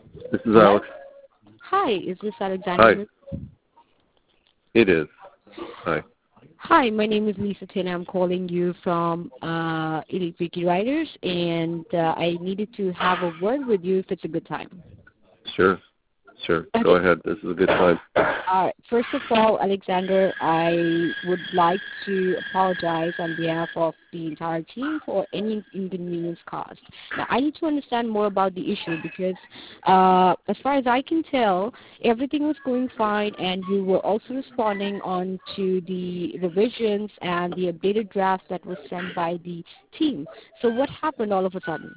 This is Hello? Alex. Hi, is this Hi. Alexander? It is. Hi. Hi, my name is Lisa Taylor. I'm calling you from Elite Wiki Writers, and I needed to have a word with you if it's a good time. Sure. Sure. Go Okay. ahead. This is a good time. First of all, Alexander, I would like to apologize on behalf of the entire team for any inconvenience caused. Now, I need to understand more about the issue because, as far as I can tell, everything was going fine, and you were also responding on to the revisions and the updated draft that was sent by the team. So what happened all of a sudden?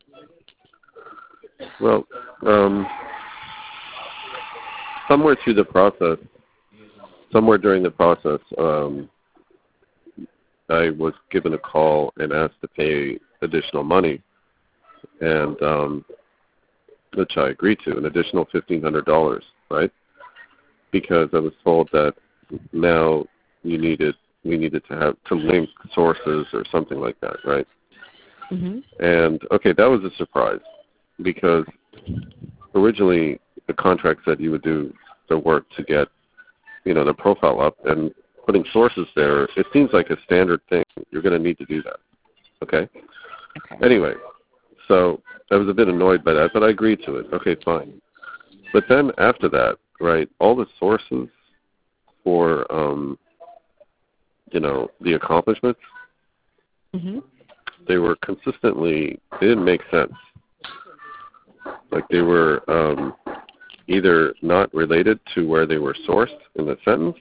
Well, somewhere through the process, somewhere during the process, I was given a call and asked to pay additional money, and which I agreed to, an additional $1,500, right? Because I was told that now we needed to link sources or something like that, right? Mm-hmm. And okay, that was a surprise because originally the contract said you would do the work to get, the profile up, and putting sources there, it seems like a standard thing. You're going to need to do that. Okay? Okay. Anyway, so I was a bit annoyed by that, but I agreed to it. Okay, fine. But then after that, right, all the sources for, the accomplishments, Mm-hmm. they didn't make sense. Like they were either not related to where they were sourced in the sentence,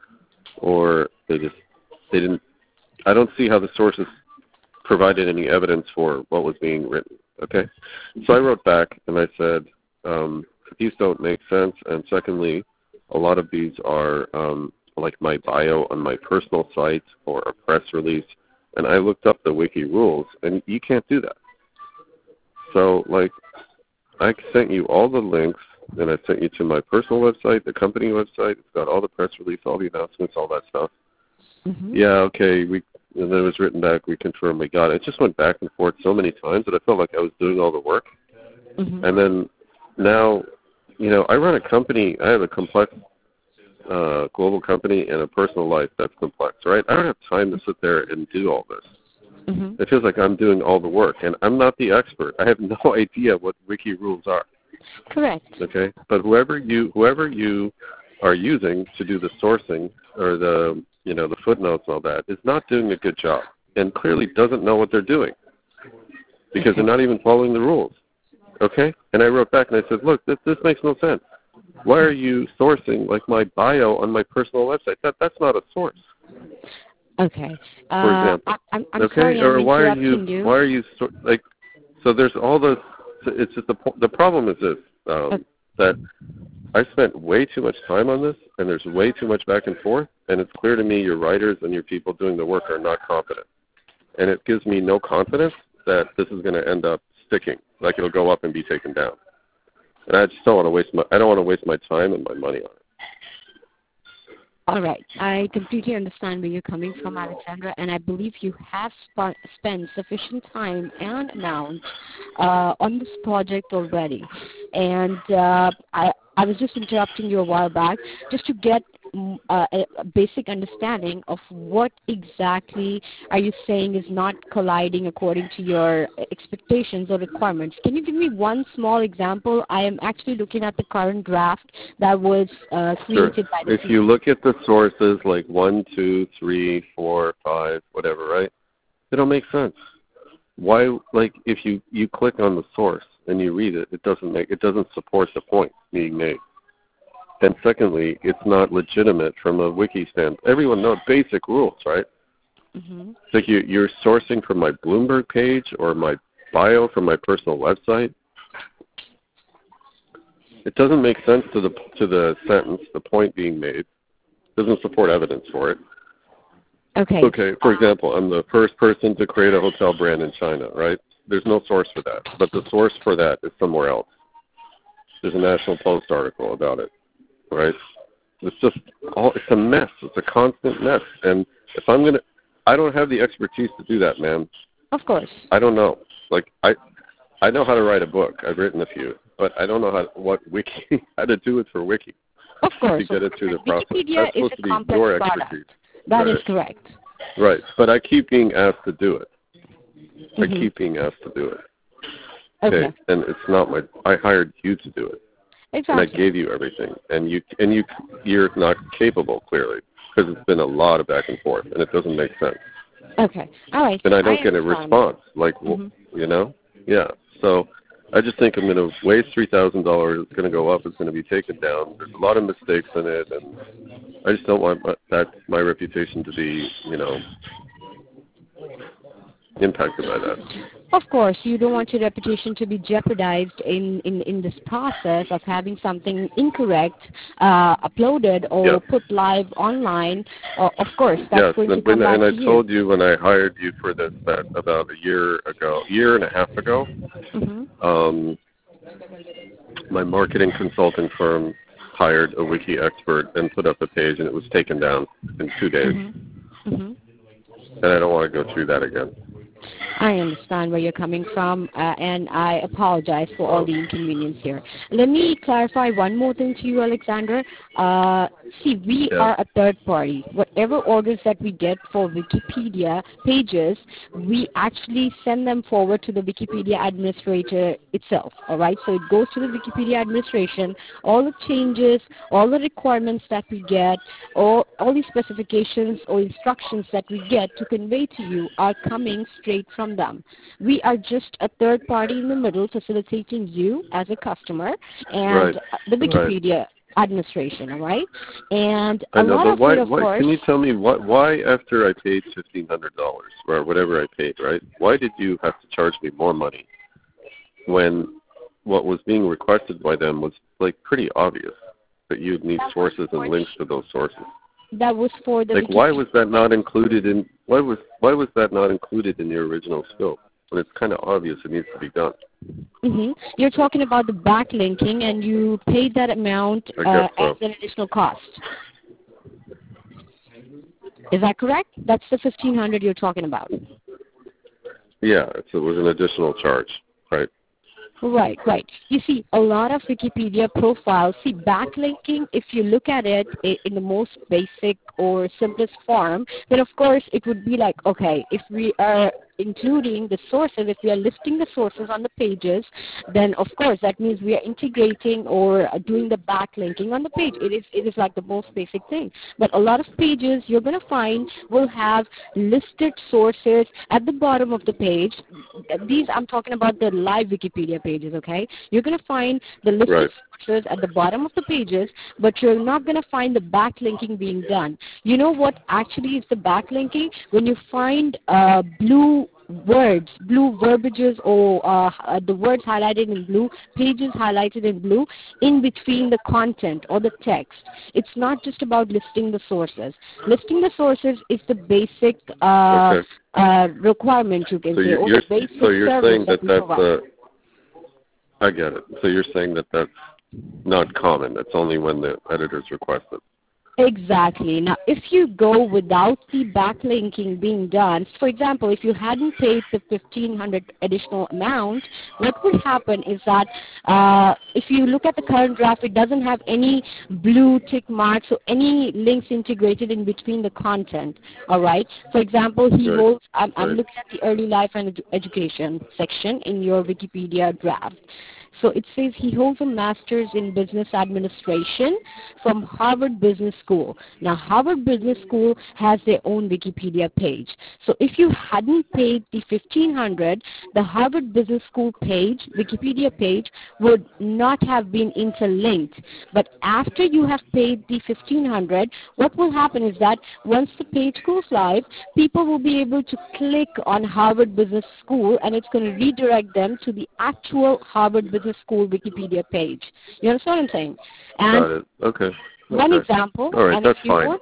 or they didn't. I don't see how the sources provided any evidence for what was being written. Okay, so I wrote back and I said these don't make sense, and secondly, a lot of these are like my bio on my personal site or a press release, and I looked up the wiki rules, and you can't do that. So like, I sent you all the links, and I sent you to my personal website, the company website. It's got all the press release, all the announcements, all that stuff. Mm-hmm. Yeah, okay. And then it was written back. We confirmed we got it. It just went back and forth so many times that I felt like I was doing all the work. Mm-hmm. And then now, I run a company. I have a complex global company and a personal life that's complex, right? I don't have time to sit there and do all this. Mm-hmm. It feels like I'm doing all the work, and I'm not the expert. I have no idea what wiki rules are. Correct. Okay, but whoever you are using to do the sourcing or the the footnotes and all that is not doing a good job, and clearly doesn't know what they're doing because they're not even following the rules. Okay, and I wrote back and I said, look, this makes no sense. Why are you sourcing like my bio on my personal website? That's not a source. Okay. For example. I'm okay, sorry, or I'm interrupting you. Why are you like? So there's all this. It's just the problem is this that I spent way too much time on this, and there's way too much back and forth, and it's clear to me your writers and your people doing the work are not competent, and it gives me no confidence that this is going to end up sticking, like it'll go up and be taken down. And I just don't want to waste my time and my money on it. All right. I completely understand where you're coming from, Alexandra, and I believe you have spent sufficient time and amount on this project already. And I was just interrupting you a while back just to get a basic understanding of what exactly are you saying is not colliding according to your expectations or requirements. Can you give me one small example? I am actually looking at the current draft that was created by the If you look at the sources like 1, 2, 3, 4, 5, whatever, right? They don't make sense. Why? Like if you click on the source and you read it, it doesn't support the point being made. And secondly, it's not legitimate from a wiki standpoint. Everyone knows basic rules, right? Mm-hmm. It's like you're sourcing from my Bloomberg page or my bio from my personal website. It doesn't make sense to the sentence, the point being made. It doesn't support evidence for it. Okay. Okay, for example, I'm the first person to create a hotel brand in China, right? There's no source for that, but the source for that is somewhere else. There's a National Post article about it, right? It's a mess. It's a constant mess. And if I don't have the expertise to do that, man. Of course. I don't know. Like, I know how to write a book. I've written a few. but I don't know how to do it for Wiki. Of course. To get it through the process. Wikipedia That's supposed is a to be complex your product. expertise. That is correct. Right, but I keep being asked to do it. I keep being asked to do it. Okay. And it's not I hired you to do it. Exactly. And I gave you everything, and you're not capable, clearly, because it's been a lot of back and forth, and it doesn't make sense. Okay. All right. And I don't get a response. Like, you know? Yeah. So I just think I'm going to waste $3,000. It's going to go up. It's going to be taken down. There's a lot of mistakes in it, and I just don't want my reputation to be, impacted by that. Of course, you don't want your reputation to be jeopardized in this process of having something incorrect uploaded or put live online. Of course, that's going to come back to you. I told you when I hired you for this that about a year and a half ago, my marketing consulting firm hired a wiki expert and put up a page, and it was taken down in 2 days. And I don't want to go through that again. I understand where you're coming from, and I apologize for all the inconvenience here. Let me clarify one more thing to you, Alexander. See, we are a third party. Whatever orders that we get for Wikipedia pages, we actually send them forward to the Wikipedia administrator itself, all right? So it goes to the Wikipedia administration. All the changes, all the requirements that we get, all the specifications or instructions that we get to convey to you are coming straight from them. We are just a third party in the middle facilitating you as a customer and the Wikipedia administration, all right? And I know, but why, can you tell me why after I paid $1,500 or whatever I paid, right? Why did you have to charge me more money when what was being requested by them was like pretty obvious that you'd need sources and links to those sources? That was for the why was that not included in your original scope when it's kind of obvious it needs to be done? You're talking about the backlinking, and you paid that amount as an additional cost. Is that correct? That's the $1,500 you're talking about. Yeah, it was an additional charge, right? Right. You see, a lot of Wikipedia profiles, backlinking, if you look at it in the most basic or simplest form, then of course it would be like, okay, if we are including the sources, if we are listing the sources on the pages, then of course that means we are integrating or doing the backlinking on the page. It is like the most basic thing. But a lot of pages you're going to find will have listed sources at the bottom of the page. These, I'm talking about the live Wikipedia pages, okay? You're going to find the listed sources at the bottom of the pages, but you're not going to find the backlinking being done. You know what actually is the backlinking? When you find blue words, blue verbiages, or the words highlighted in blue, pages highlighted in blue, in between the content or the text. It's not just about listing the sources. Listing the sources is the basic requirement, you can say, or the basic service that we provide. I get it. So you're saying that that's not common. That's only when the editors request it. Exactly. Now, if you go without the backlinking being done, for example, if you hadn't paid the $1,500 additional amount, what would happen is that if you look at the current draft, it doesn't have any blue tick marks or any links integrated in between the content. All right. For example, he holds. I'm looking at the early life and education section in your Wikipedia draft. So it says he holds a master's in business administration from Harvard Business School. Now, Harvard Business School has their own Wikipedia page. So if you hadn't paid the $1,500, the Harvard Business School page, Wikipedia page, would not have been interlinked. But after you have paid the $1,500, what will happen is that once the page goes live, people will be able to click on Harvard Business School, and it's going to redirect them to the actual Harvard Business School Wikipedia page. You understand what I'm saying? And got it. Okay. One example. All right, that's fine.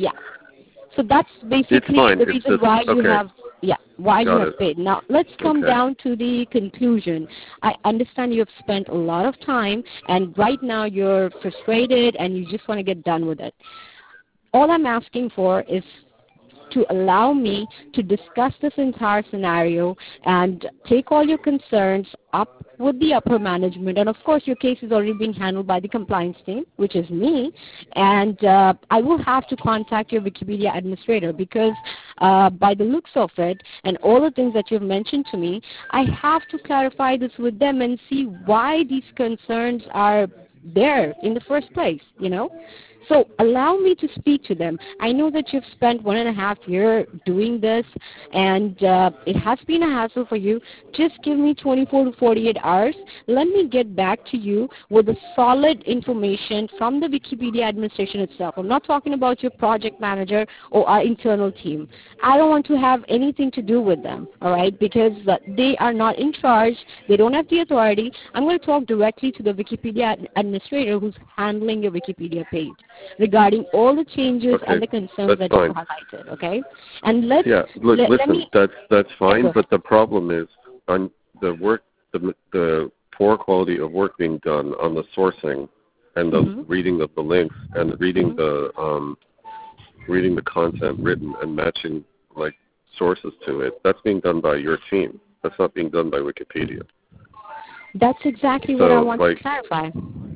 So that's basically the reason why you have why you have paid. Now let's come down to the conclusion. I understand you have spent a lot of time, and right now you're frustrated and you just want to get done with it. All I'm asking for is to allow me to discuss this entire scenario and take all your concerns up with the upper management. And of course, your case is already being handled by the compliance team, which is me. And I will have to contact your Wikipedia administrator because by the looks of it and all the things that you've mentioned to me, I have to clarify this with them and see why these concerns are there in the first place, you know. So allow me to speak to them. I know that you've spent 1.5 years doing this, and it has been a hassle for you. Just give me 24 to 48 hours. Let me get back to you with the solid information from the Wikipedia administration itself. I'm not talking about your project manager or our internal team. I don't want to have anything to do with them, all right, because they are not in charge. They don't have the authority. I'm going to talk directly to the Wikipedia administrator who's handling your Wikipedia page regarding all the changes and the concerns that you highlighted, okay? And listen, that's fine, but the problem is on the work, the poor quality of work being done on the sourcing and the reading of the links and reading the content written and matching like sources to it. That's being done by your team. That's not being done by Wikipedia. That's exactly what I want to clarify.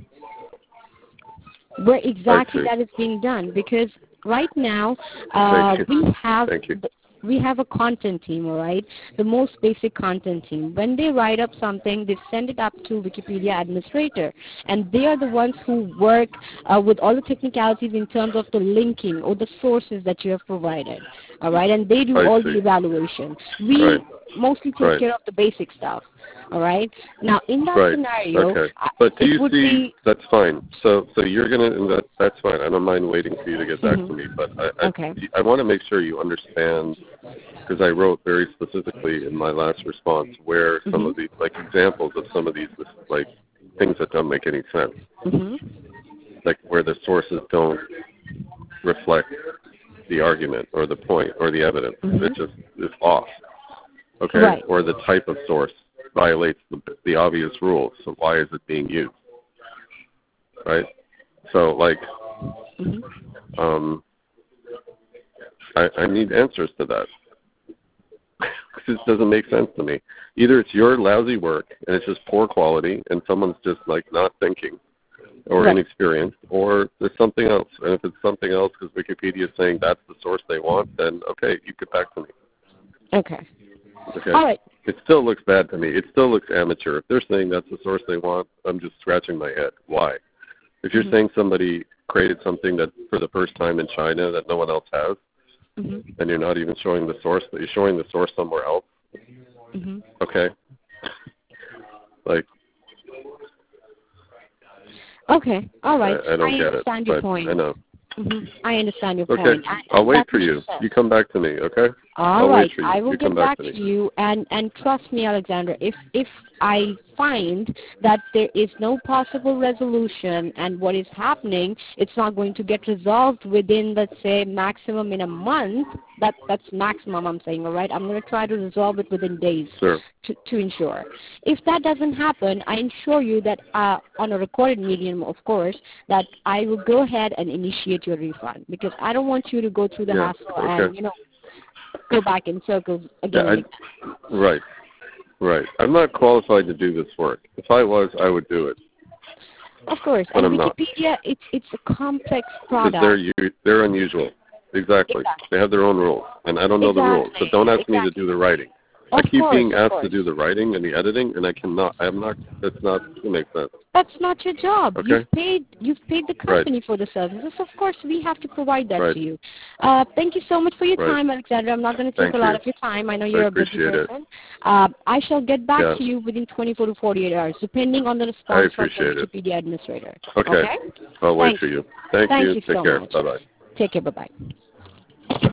Where exactly that is being done, because right now we have a content team, all right, the most basic content team. When they write up something, they send it up to Wikipedia administrator, and they are the ones who work with all the technicalities in terms of the linking or the sources that you have provided, all right, and they do all the evaluation. We mostly take care of the basic stuff. All right. Now, in that scenario, but do you see? That's fine. So you're gonna. That's fine. I don't mind waiting for you to get back to me. But I want to make sure you understand, because I wrote very specifically in my last response where some of these, like examples of some of these, like things that don't make any sense, like where the sources don't reflect the argument or the point or the evidence. It just is off. Okay. Or the type of source violates the obvious rules, so why is it being used? Right? So, like, I need answers to that. Because it doesn't make sense to me. Either it's your lousy work, and it's just poor quality, and someone's just, like, not thinking or inexperienced, or there's something else. And if it's something else because Wikipedia is saying that's the source they want, then, okay, you get back to me. Okay. All right. It still looks bad to me. It still looks amateur. If they're saying that's the source they want, I'm just scratching my head. Why? If you're saying somebody created something that for the first time in China that no one else has, and you're not even showing the source, but you're showing the source somewhere else, okay? Like. Okay. All right. I don't get it. Understand your point. I know. I understand your point. Okay. I'll wait for you. You come back to me, okay? All right. I will get back to you. And trust me, Alexandra, if I find that there is no possible resolution and what is happening, it's not going to get resolved within, let's say, maximum in a month, that's maximum I'm saying, all right? I'm going to try to resolve it within days to ensure. If that doesn't happen, I ensure you that on a recorded medium, of course, that I will go ahead and initiate your refund, because I don't want you to go through the hassle and, go back in circles again. Right. I'm not qualified to do this work. If I was, I would do it. Of course. But and Wikipedia, it's a complex product. They're unusual. Exactly. They have their own rules, and I don't know the rules. So don't ask me to do the writing. I keep being asked to do the writing and the editing, and I cannot. I'm not. That's not. It makes sense. That's not your job. Okay. You've paid the company for the services. Of course, we have to provide that to you. Thank you so much for your time, Alexandra. I'm not going to take a lot of your time. I know you're a busy person. I shall get back to you within 24 to 48 hours, depending on the response from the Wikipedia administrator. Okay. I'll wait for you. Thank you. Take care. Bye bye. Take care. Bye bye.